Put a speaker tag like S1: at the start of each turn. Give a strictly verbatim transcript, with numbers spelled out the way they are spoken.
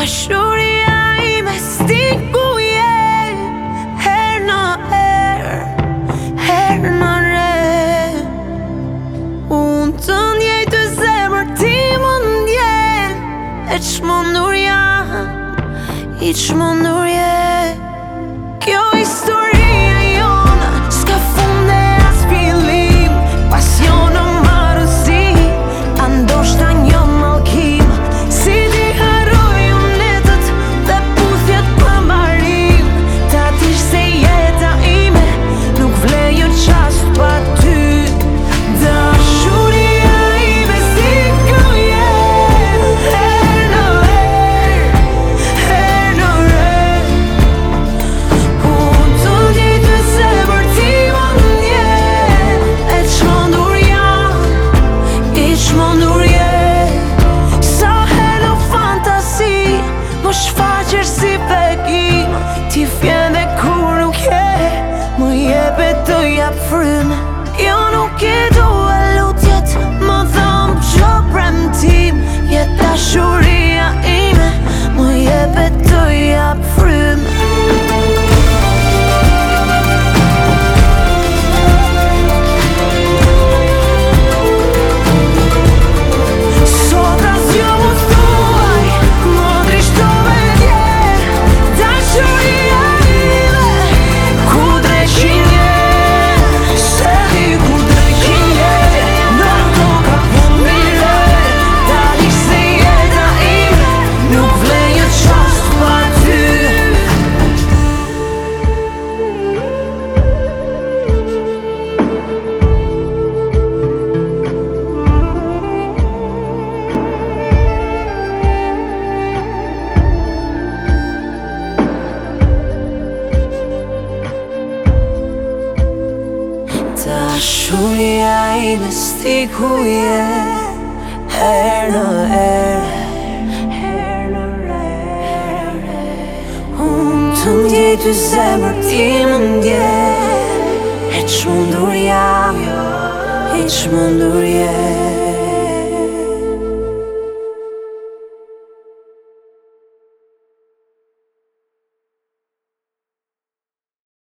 S1: Dashuria ime stikuje her në her, her në re. Unë të ndjej të zemër ti më ndjen, e çmendur jam, i çmendur je. Kjo historia jona s'ka fund e as fillim, pasion o marrësi, a ndoshta një mallkim. Si ti harroj unë netët dhe puthjet pa mbarim, ta dish se jeta ime nuk vlen një çast pa ty. Dashuria ime stikuje her në her, her në re. Unë të ndjej të zemër ti më ndjen, e çmendur jam, i çmendur je. Sa herë në fantasi më shfaqesh si bekim, ti vjen dhe kur nuk je, më jep e të jap frymë. Jo nuk e dua lutjet, më dhëm çdo premtim, je dashuria ime, më jep e të jap frymë. Sot as jo më thuaj, më drishtove dje, dashuria ime, ku dreqin je, se di ku dreqin je, në toka po mire, ta dish se jeta ime nuk vlen një çast pa ty. Dashuria ime stikuje her në her, her në re. Unë të ndjej të zemër ti më ndjen, e çmendur jam, i çmendur je.